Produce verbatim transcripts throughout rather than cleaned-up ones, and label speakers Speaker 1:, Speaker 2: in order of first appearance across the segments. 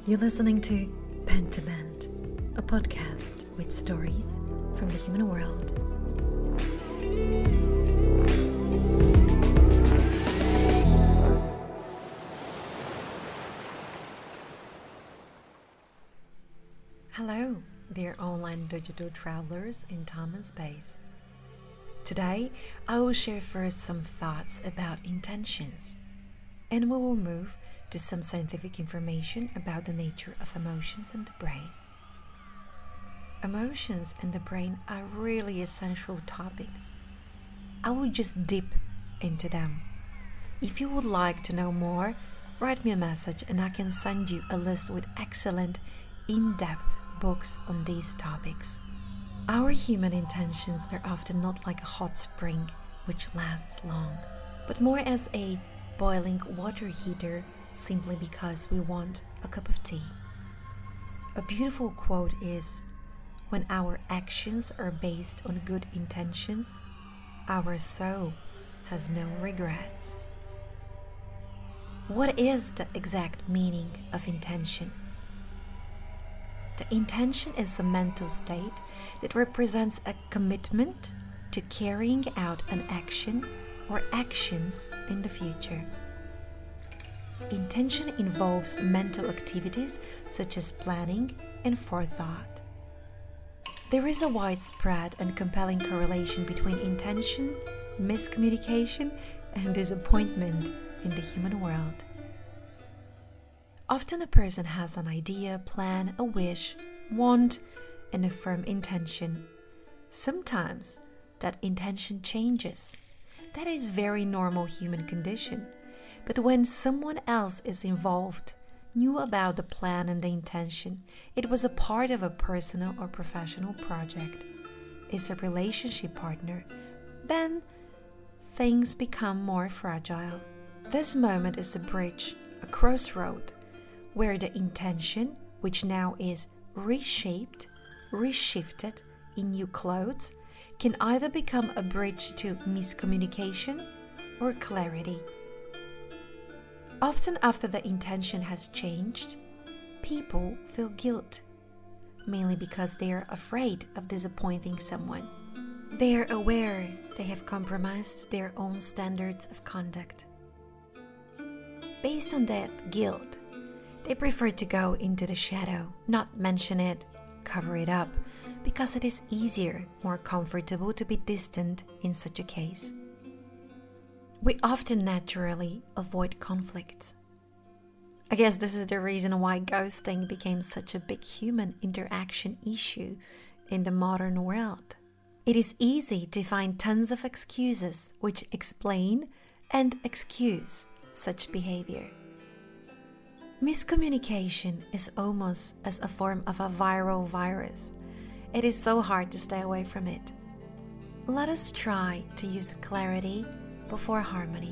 Speaker 1: You're listening to Pen to Bend, a podcast with stories from the human world. Hello, dear online digital travelers in time and space. Today, I will share first some thoughts about intentions, and we will move to some scientific information about the nature of emotions and the brain. Emotions and the brain are really essential topics. I will just dip into them. If you would like to know more, write me a message and I can send you a list with excellent, in-depth books on these topics. Our human intentions are often not like a hot spring which lasts long, but more as a boiling water heater simply because we want a cup of tea. A beautiful quote is, "When our actions are based on good intentions, our soul has no regrets." What is the exact meaning of intention? The intention is a mental state that represents a commitment to carrying out an action or actions in the future. Intention involves mental activities such as planning and forethought. There is a widespread and compelling correlation between intention, miscommunication, and disappointment in the human world. Often a person has an idea, plan, a wish, want, and a firm intention. Sometimes that intention changes. That is very normal human condition. But when someone else is involved, knew about the plan and the intention, it was a part of a personal or professional project, is a relationship partner, then things become more fragile. This moment is a bridge, a crossroad, where the intention, which now is reshaped, reshifted in new clothes, can either become a bridge to miscommunication or clarity. Often after the intention has changed, people feel guilt, mainly because they are afraid of disappointing someone. They are aware they have compromised their own standards of conduct. Based on that guilt, they prefer to go into the shadow, not mention it, cover it up, because it is easier, more comfortable to be distant in such a case. We often naturally avoid conflicts. I guess this is the reason why ghosting became such a big human interaction issue in the modern world. It is easy to find tons of excuses which explain and excuse such behavior. Miscommunication is almost as a form of a viral virus. It is so hard to stay away from it. Let us try to use clarity before harmony.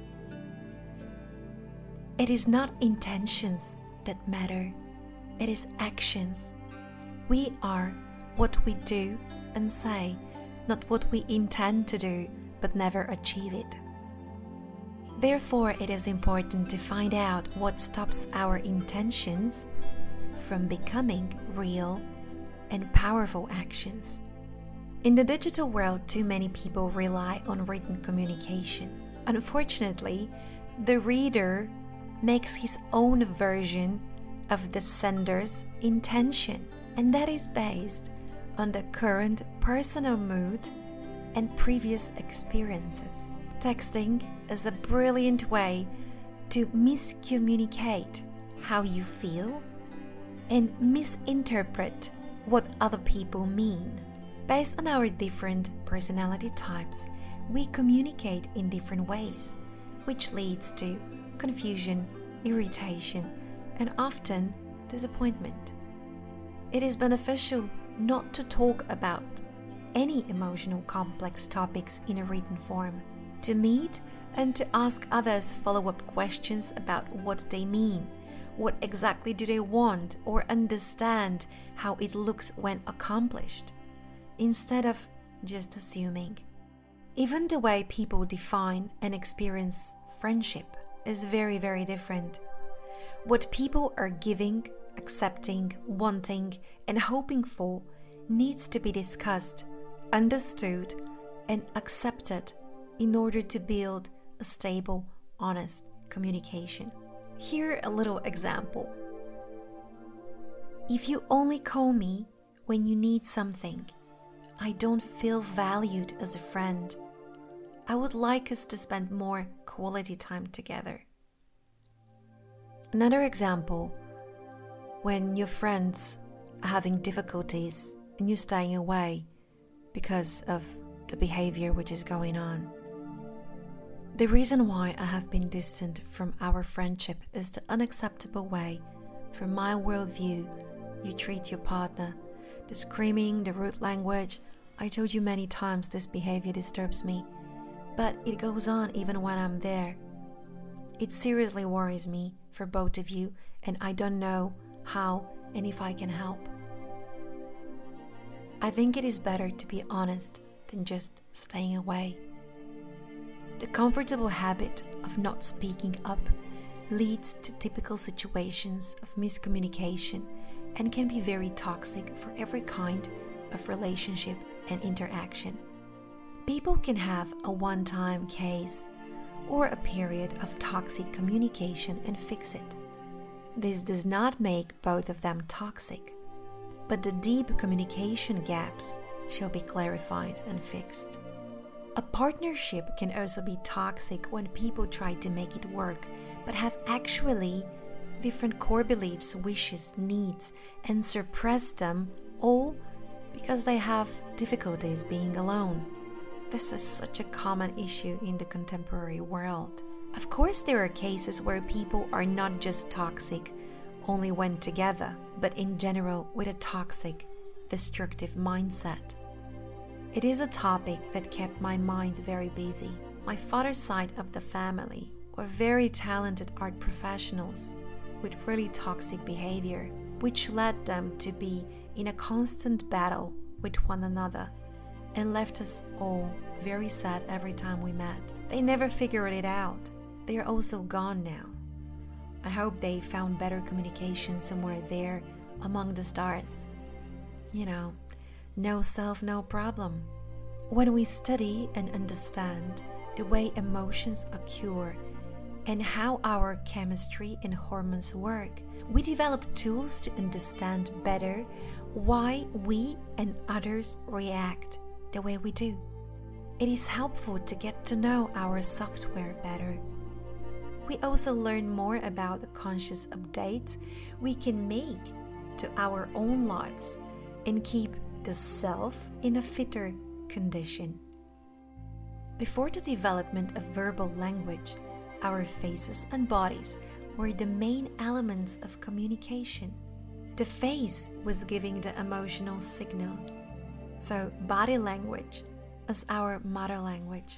Speaker 1: It is not intentions that matter, it is actions. We are what we do and say, not what we intend to do but never achieve it. Therefore, it is important to find out what stops our intentions from becoming real and powerful actions. In the digital world, too many people rely on written communication. Unfortunately, the reader makes his own version of the sender's intention, and that is based on the current personal mood and previous experiences. Texting is a brilliant way to miscommunicate how you feel and misinterpret what other people mean. Based on our different personality types, we communicate in different ways, which leads to confusion, irritation, and often disappointment. It is beneficial not to talk about any emotional complex topics in a written form, to meet and to ask others follow-up questions about what they mean, what exactly do they want, or understand how it looks when accomplished, instead of just assuming. Even the way people define and experience friendship is very, very different. What people are giving accepting, wanting, and hoping for needs to be discussed, understood, and accepted in order to build a stable, honest communication. Here a little example. If you only call me when you need something, I don't feel valued as a friend. I would like us to spend more quality time together. Another example, when your friends are having difficulties and you're staying away because of the behavior which is going on. The reason why I have been distant from our friendship is the unacceptable way, from my worldview, you treat your partner. The screaming, the rude language. I told you many times this behavior disturbs me, but it goes on even when I'm there. It seriously worries me for both of you, and I don't know how and if I can help. I think it is better to be honest than just staying away. The comfortable habit of not speaking up leads to typical situations of miscommunication and can be very toxic for every kind of relationship and interaction. People can have a one-time case or a period of toxic communication and fix it. This does not make both of them toxic, but the deep communication gaps shall be clarified and fixed. A partnership can also be toxic when people try to make it work, but have actually different core beliefs, wishes, needs, and suppress them all because they have difficulties being alone. This is such a common issue in the contemporary world. Of course, there are cases where people are not just toxic only when together, but in general with a toxic, destructive mindset. It is a topic that kept my mind very busy. My father's side of the family were very talented art professionals with really toxic behavior, which led them to be in a constant battle with one another and left us all very sad every time we met. They never figured it out. They are also gone now. I hope they found better communication somewhere there among the stars. You know, no self, no problem. When we study and understand the way emotions occur and how our chemistry and hormones work, we develop tools to understand better why we and others react the way we do. It is helpful to get to know our software better. We also learn more about the conscious updates we can make to our own lives and keep the self in a fitter condition. Before the development of verbal language, our faces and bodies were the main elements of communication. The face was giving the emotional signals. So body language is our mother language.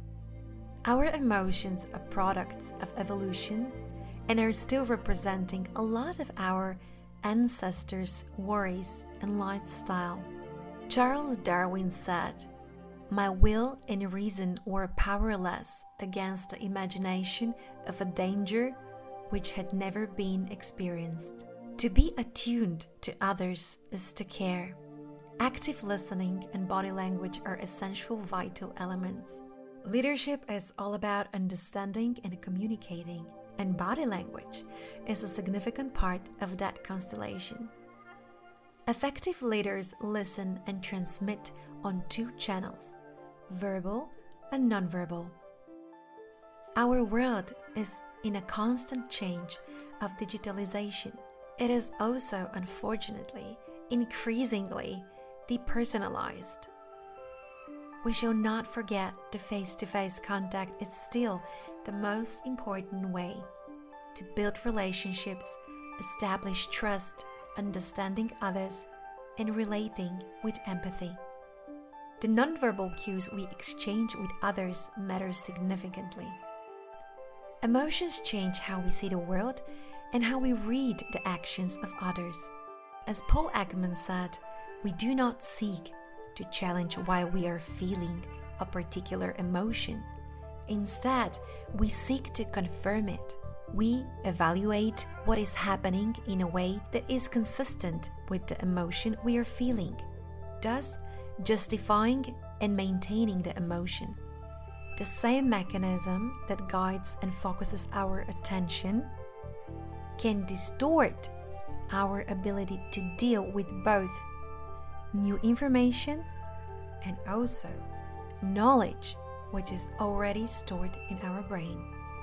Speaker 1: Our emotions are products of evolution and are still representing a lot of our ancestors' worries and lifestyle. Charles Darwin said, "My will and reason were powerless against the imagination of a danger which had never been experienced." To be attuned to others is to care. Active listening and body language are essential vital elements. Leadership is all about understanding and communicating, and body language is a significant part of that constellation. Effective leaders listen and transmit on two channels, verbal and nonverbal. Our world is in a constant change of digitalization. It is also, unfortunately, increasingly depersonalized. We shall not forget the face-to-face contact is still the most important way to build relationships, establish trust, understanding others, and relating with empathy. The nonverbal cues we exchange with others matter significantly. Emotions change how we see the world and how we read the actions of others. As Paul Ekman said, we do not seek to challenge why we are feeling a particular emotion. Instead, we seek to confirm it We evaluate what is happening in a way that is consistent with the emotion we are feeling, thus justifying and maintaining the emotion. The same mechanism that guides and focuses our attention can distort our ability to deal with both new information and also knowledge which is already stored in our brain.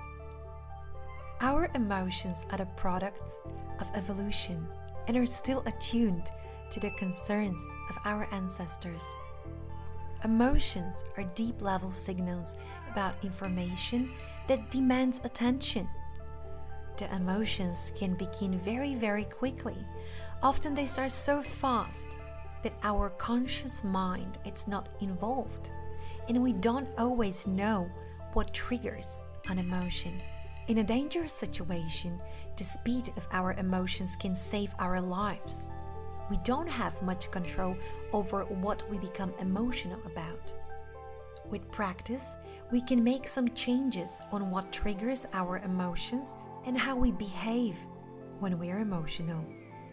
Speaker 1: Our emotions are the products of evolution and are still attuned to the concerns of our ancestors. Emotions are deep-level signals about information that demands attention. The emotions can begin very, very quickly. Often they start so fast that our conscious mind is not involved, and we don't always know what triggers an emotion. In a dangerous situation, the speed of our emotions can save our lives. We don't have much control over what we become emotional about. With practice, we can make some changes on what triggers our emotions and how we behave when we are emotional.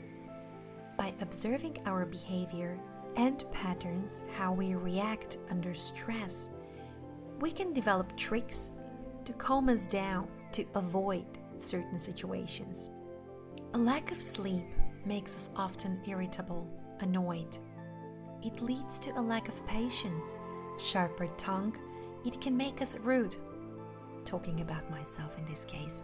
Speaker 1: By observing our behavior and patterns, how we react under stress, we can develop tricks to calm us down to avoid certain situations. A lack of sleep makes us often irritable, annoyed. It leads to a lack of patience, sharper tongue. It can make us rude. Talking about myself in this case.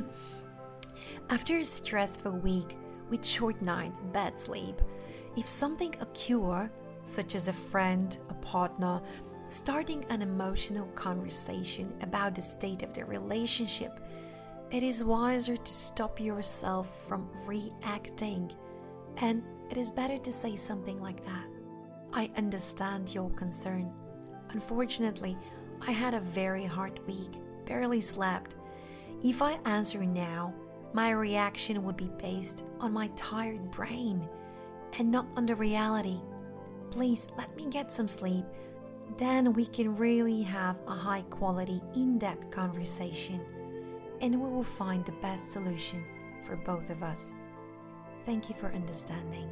Speaker 1: After a stressful week with short nights, bad sleep, if something occurs, such as a friend, a partner, starting an emotional conversation about the state of the relationship, it is wiser to stop yourself from reacting, and it is better to say something like that. I understand your concern. Unfortunately, I had a very hard week, barely slept. If I answer now, my reaction would be based on my tired brain and not on the reality. Please let me get some sleep. Then we can really have a high quality, in-depth conversation, and we will find the best solution for both of us. Thank you for understanding.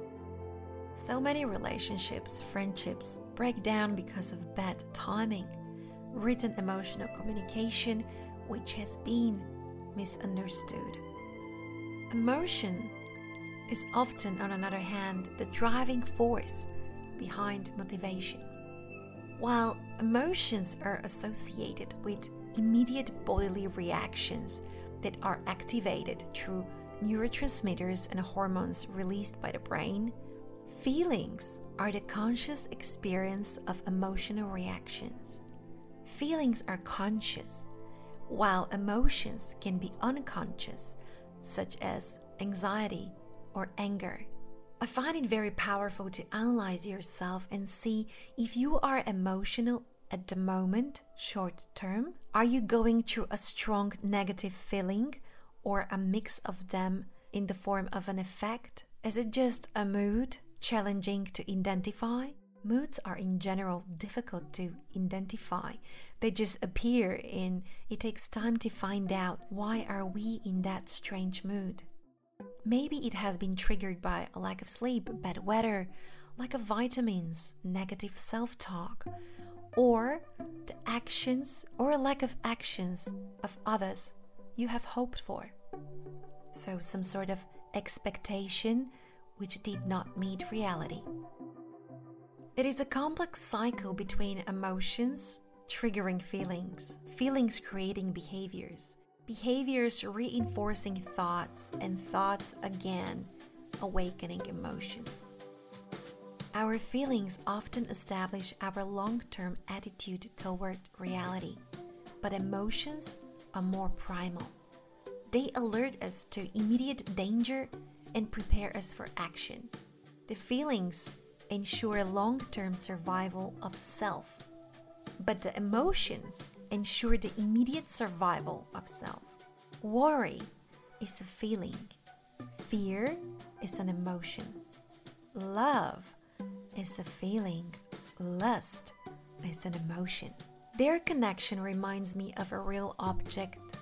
Speaker 1: So many relationships, friendships break down because of bad timing, written emotional communication, which has been misunderstood. Emotion is often, on another hand, the driving force behind motivation. While emotions are associated with immediate bodily reactions that are activated through neurotransmitters and hormones released by the brain, feelings are the conscious experience of emotional reactions. Feelings are conscious, while emotions can be unconscious, such as anxiety or anger. I find it very powerful to analyze yourself and see if you are emotional at the moment, short term. Are you going through a strong negative feeling or a mix of them in the form of an effect? Is it just a mood, challenging to identify? Moods are in general difficult to identify. They just appear, and it takes time to find out why are we in that strange mood. Maybe it has been triggered by a lack of sleep, bad weather, lack of vitamins, negative self-talk, or the actions or a lack of actions of others you have hoped for. So some sort of expectation which did not meet reality. It is a complex cycle between emotions triggering feelings, feelings creating behaviors, behaviors reinforcing thoughts, and thoughts again awakening emotions. Our feelings often establish our long-term attitude toward reality, but emotions are more primal. They alert us to immediate danger and prepare us for action. The feelings ensure long-term survival of self, but the emotions ensure the immediate survival of self. Worry is a feeling. Fear is an emotion. Love is a feeling. Lust is an emotion. Their connection reminds me of a real object,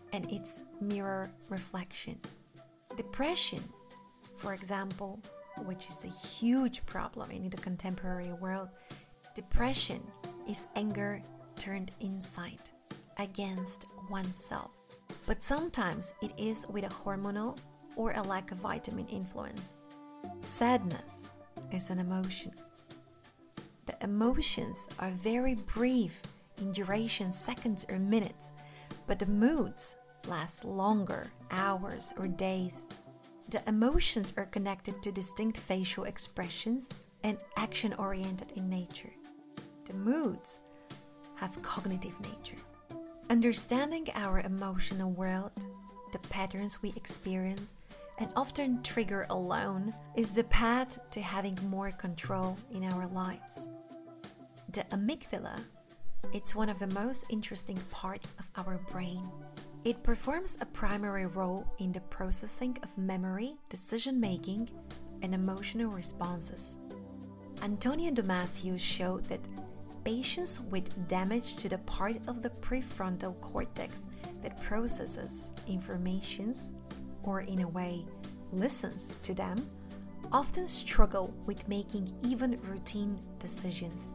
Speaker 1: and its mirror reflection. Depression, for example, which is a huge problem in the contemporary world, depression is anger turned inside, against oneself. But sometimes it is with a hormonal or a lack of vitamin influence. Sadness is an emotion. The emotions are very brief in duration, seconds or minutes, but the moods last longer, hours or days. The emotions are connected to distinct facial expressions and action-oriented in nature. The moods have cognitive nature. Understanding our emotional world, the patterns we experience and often trigger alone, is the path to having more control in our lives. The amygdala, it's one of the most interesting parts of our brain. It performs a primary role in the processing of memory, decision-making, and emotional responses. Antonio Damasio showed that patients with damage to the part of the prefrontal cortex that processes informations, or in a way, listens to them, often struggle with making even routine decisions.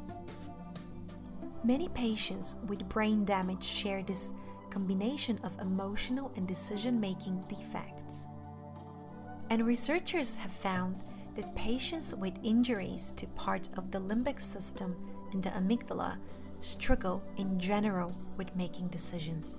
Speaker 1: Many patients with brain damage share this combination of emotional and decision-making defects. And researchers have found that patients with injuries to parts of the limbic system and the amygdala struggle in general with making decisions.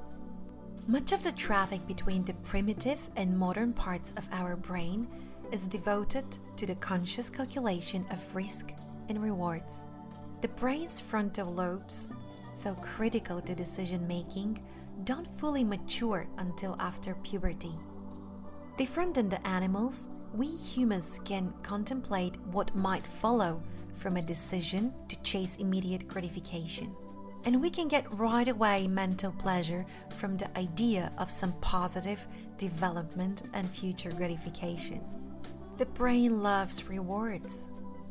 Speaker 1: Much of the traffic between the primitive and modern parts of our brain is devoted to the conscious calculation of risk and rewards. The brain's frontal lobes, so critical to decision-making, don't fully mature until after puberty. Different than the animals, we humans can contemplate what might follow from a decision to chase immediate gratification. And we can get right away mental pleasure from the idea of some positive development and future gratification. The brain loves rewards.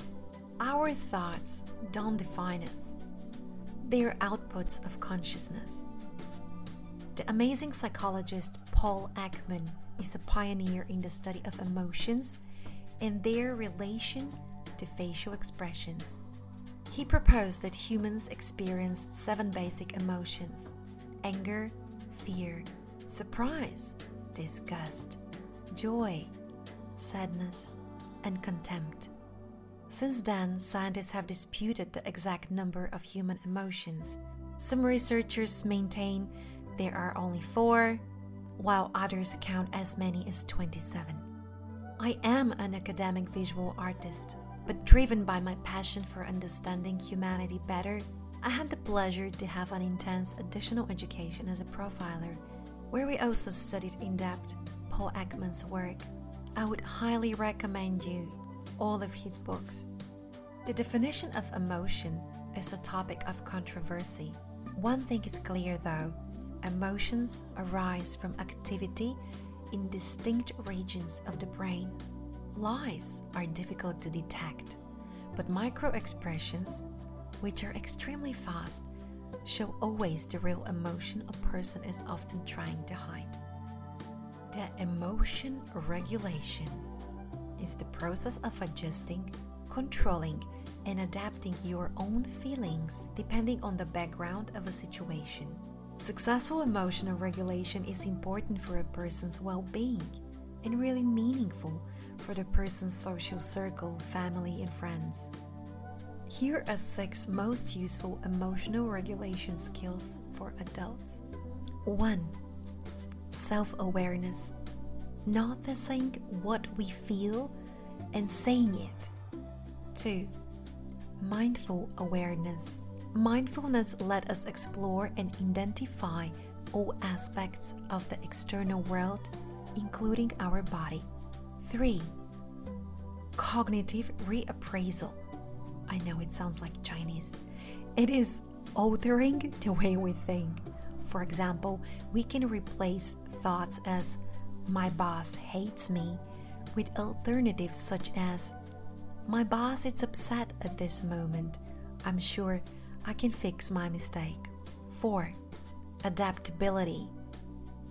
Speaker 1: Our thoughts don't define us. They are outputs of consciousness. The amazing psychologist Paul Ekman is a pioneer in the study of emotions and their relation to facial expressions. He proposed that humans experienced seven basic emotions: anger, fear, surprise, disgust, joy, sadness, and contempt. Since then, scientists have disputed the exact number of human emotions. Some researchers maintain there are only four, while others count as many as twenty-seven. I am an academic visual artist, but driven by my passion for understanding humanity better, I had the pleasure to have an intense additional education as a profiler, where we also studied in depth Paul Ekman's work. I would highly recommend you all of his books. The definition of emotion is a topic of controversy. One thing is clear though: emotions arise from activity in distinct regions of the brain. Lies are difficult to detect, but micro-expressions, which are extremely fast, show always the real emotion a person is often trying to hide. The emotion regulation is the process of adjusting, controlling, and adapting your own feelings depending on the background of a situation. Successful emotional regulation is important for a person's well-being and really meaningful for the person's social circle, family, and friends. Here are six most useful emotional regulation skills for adults. one. Self-awareness. Noticing what we feel and saying it. two. Mindful awareness. Mindfulness lets us explore and identify all aspects of the external world, including our body. three. Cognitive reappraisal. I know it sounds like Chinese. It is altering the way we think. For example, we can replace thoughts as "my boss hates me" with alternatives such as "my boss is upset at this moment. I'm sure I can fix my mistake." four. Adaptability.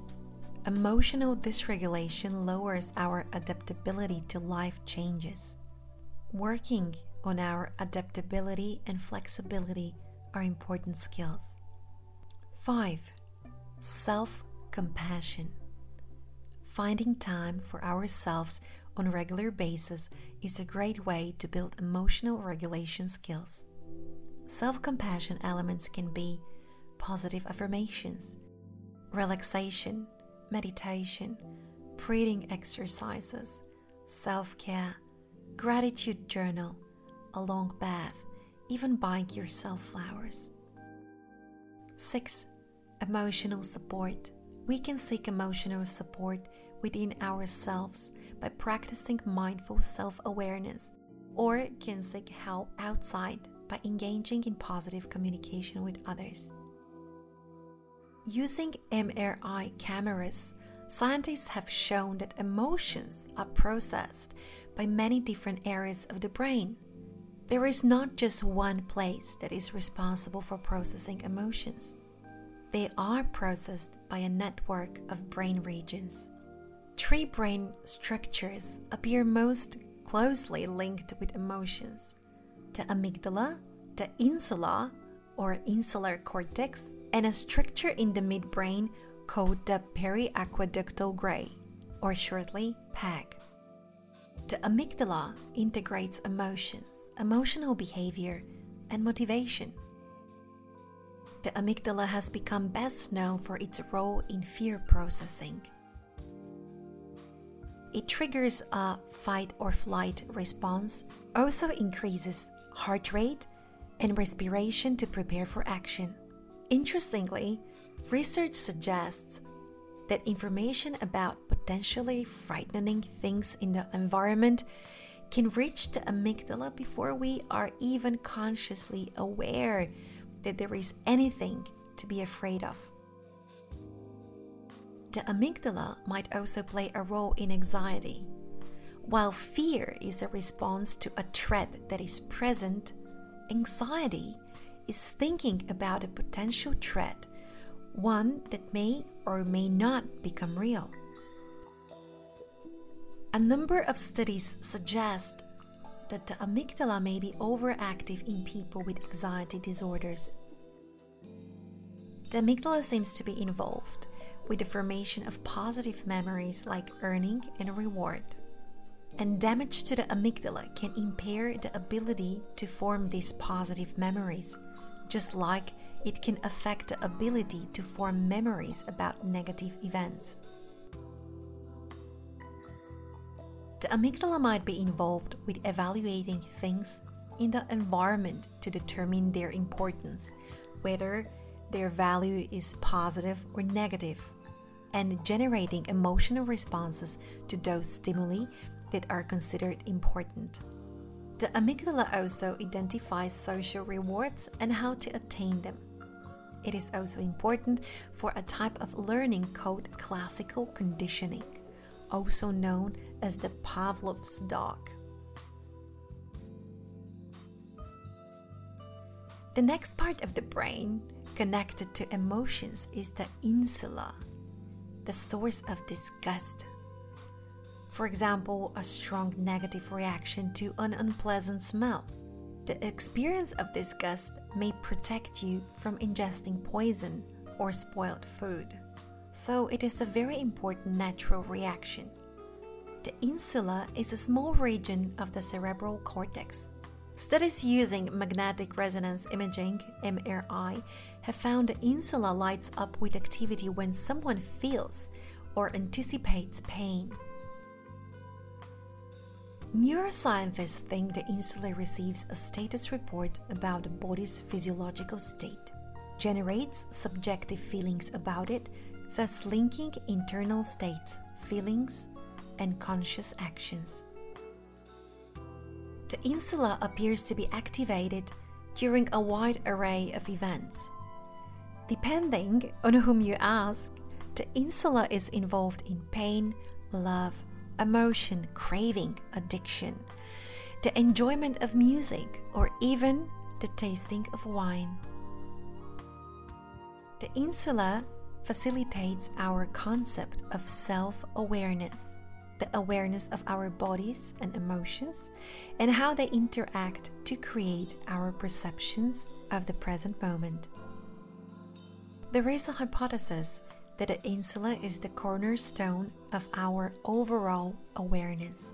Speaker 1: Emotional dysregulation lowers our adaptability to life changes. Working on our adaptability and flexibility are important skills. five. Self-compassion. Finding time for ourselves on a regular basis is a great way to build emotional regulation skills. Self-compassion elements can be positive affirmations, relaxation, meditation, breathing exercises, self-care, gratitude journal, a long bath, even buying yourself flowers. six. Emotional support. We can seek emotional support within ourselves by practicing mindful self-awareness, or can seek help outside by engaging in positive communication with others. Using M R I cameras, scientists have shown that emotions are processed by many different areas of the brain. There is not just one place that is responsible for processing emotions. They are processed by a network of brain regions. Three brain structures appear most closely linked with emotions: the amygdala, the insula or insular cortex, and a structure in the midbrain called the periaqueductal gray, or shortly P A G. The amygdala integrates emotions, emotional behavior, and motivation. The amygdala has become best known for its role in fear processing. It triggers a fight or flight response, also increases heart rate and respiration to prepare for action. Interestingly, research suggests that information about potentially frightening things in the environment can reach the amygdala before we are even consciously aware that there is anything to be afraid of. The amygdala might also play a role in anxiety. While fear is a response to a threat that is present, anxiety is thinking about a potential threat, one that may or may not become real. A number of studies suggest that the amygdala may be overactive in people with anxiety disorders. The amygdala seems to be involved with the formation of positive memories like earning and a reward. And damage to the amygdala can impair the ability to form these positive memories, just like it can affect the ability to form memories about negative events. The amygdala might be involved with evaluating things in the environment to determine their importance, whether their value is positive or negative, and generating emotional responses to those stimuli that are considered important. The amygdala also identifies social rewards and how to attain them. It is also important for a type of learning called classical conditioning, also known as the Pavlov's dog. The next part of the brain connected to emotions is the insula, the source of disgust. For example, a strong negative reaction to an unpleasant smell. The experience of disgust may protect you from ingesting poison or spoiled food, so it is a very important natural reaction. The insula is a small region of the cerebral cortex. Studies using magnetic resonance imaging, M R I, have found the insula lights up with activity when someone feels or anticipates pain. Neuroscientists think the insula receives a status report about the body's physiological state, generates subjective feelings about it, thus linking internal states, feelings, and conscious actions. The insula appears to be activated during a wide array of events. Depending on whom you ask, the insula is involved in pain, love, emotion, craving, addiction, the enjoyment of music, or even the tasting of wine. The insula facilitates our concept of self-awareness, the awareness of our bodies and emotions, and how they interact to create our perceptions of the present moment. There is a hypothesis that the insula is the cornerstone of our overall awareness.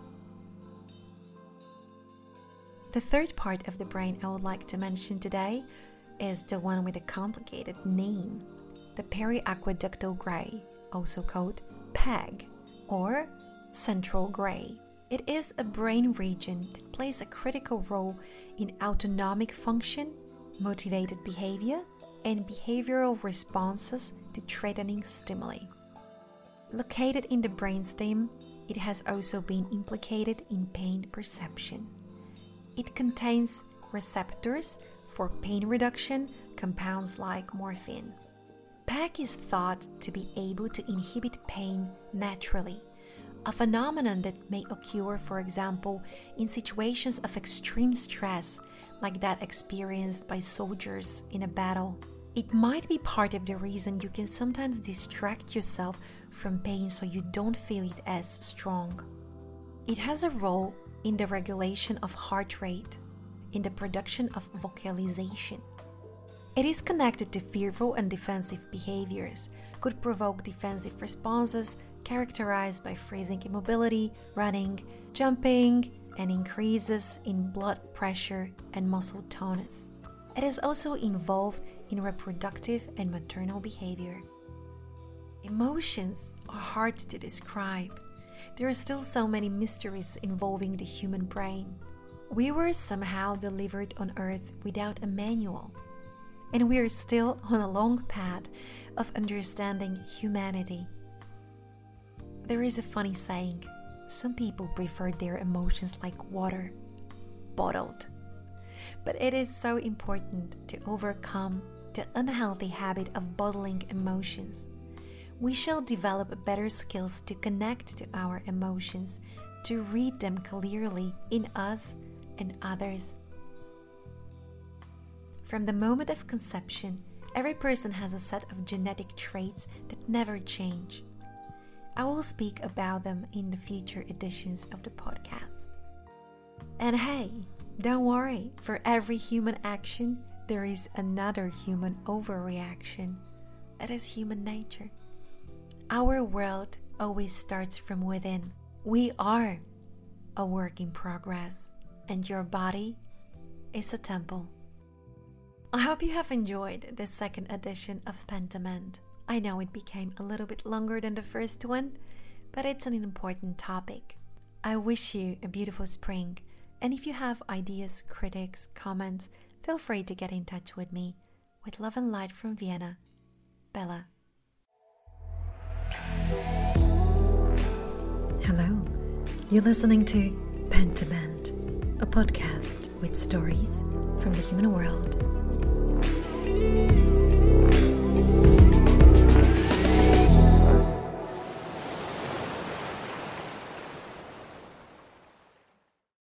Speaker 1: The third part of the brain I would like to mention today is the one with a complicated name, the periaqueductal gray, also called P A G, or central gray. It is a brain region that plays a critical role in autonomic function, motivated behavior, and behavioral responses to threatening stimuli. Located in the brainstem, it has also been implicated in pain perception. It contains receptors for pain reduction compounds like morphine. P A G is thought to be able to inhibit pain naturally, a phenomenon that may occur, for example, in situations of extreme stress like that experienced by soldiers in a battle. It might be part of the reason you can sometimes distract yourself from pain so you don't feel it as strong. It has a role in the regulation of heart rate, in the production of vocalization. It is connected to fearful and defensive behaviors, could provoke defensive responses characterized by freezing immobility, running, jumping, and increases in blood pressure and muscle tonus. It is also involved in reproductive and maternal behavior. Emotions are hard to describe. There are still so many mysteries involving the human brain. We were somehow delivered on Earth without a manual, and we are still on a long path of understanding humanity. There is a funny saying, some people prefer their emotions like water, bottled. But it is so important to overcome the unhealthy habit of bottling emotions. We shall develop better skills to connect to our emotions, to read them clearly in us and others. From the moment of conception, every person has a set of genetic traits that never change. I will speak about them in the future editions of the podcast. And hey, don't worry, for every human action, there is another human overreaction. That is human nature. Our world always starts from within. We are a work in progress, and your body is a temple. I hope you have enjoyed the second edition of Pentiment. I know it became a little bit longer than the first one, but it's an important topic. I wish you a beautiful spring, and if you have ideas, critics, comments, feel free to get in touch with me. With love and light from Vienna, Bella. Hello, you're listening to Pentiment, a podcast with stories from the human world.